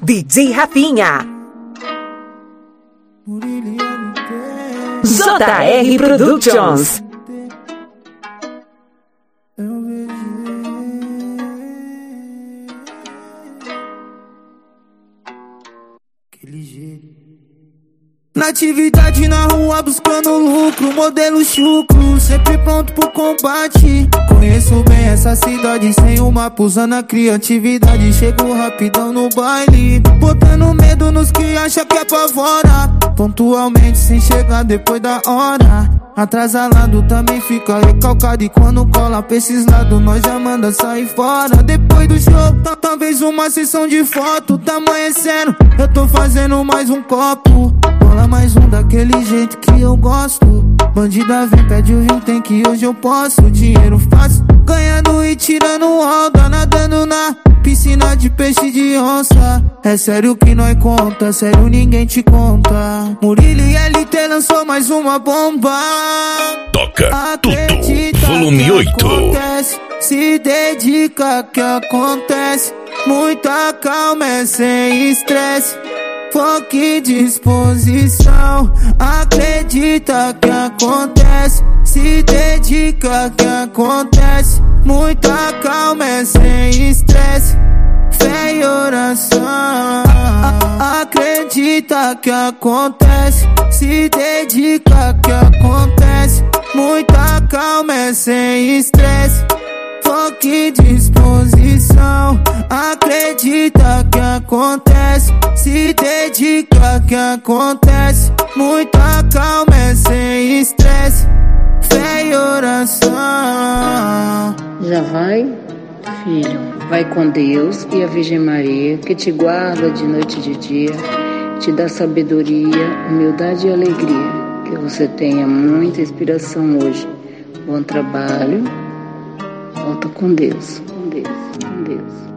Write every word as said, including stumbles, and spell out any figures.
D J Rafinha. J R Productions. Na atividade na rua buscando lucro, modelo chucro, sempre pronto pro combate. Conheço bem essa cidade, sem uma usando a criatividade. Chego rapidão no baile, botando medo nos que acha que apavora. Pontualmente sem chegar depois da hora. Atrasalado também fica recalcado, e quando cola pra esses lados nós já manda sair fora. Depois do show, talvez uma sessão de foto. Tá amanhecendo, eu tô fazendo mais um copo. Bola mais um daquele jeito que eu gosto. Bandida vem, pede o rim, tem que hoje eu posso. Dinheiro fácil, ganhando e tirando onda. Nadando na piscina de peixe de onça. É sério que nós conta, sério ninguém te conta. Murilo e L T lançou mais uma bomba. Toca Acredita tudo, volume oito. Acontece, se dedica que acontece. Muita calma é sem estresse. Foco e disposição. Acredita que acontece, se dedica que acontece. Muita calma é sem estresse. Fé e oração. Acredita que acontece, se dedica que acontece. Muita calma é sem estresse. Foco e disposição. Acredita que acontece, se dedica que acontece. Muita calma é sem estresse. Fé e oração. Já vai, filho, vai com Deus e a Virgem Maria, que te guarda de noite e de dia, te dá sabedoria, humildade e alegria. Que você tenha muita inspiração hoje. Bom trabalho. Volta com Deus, com Deus, com Deus.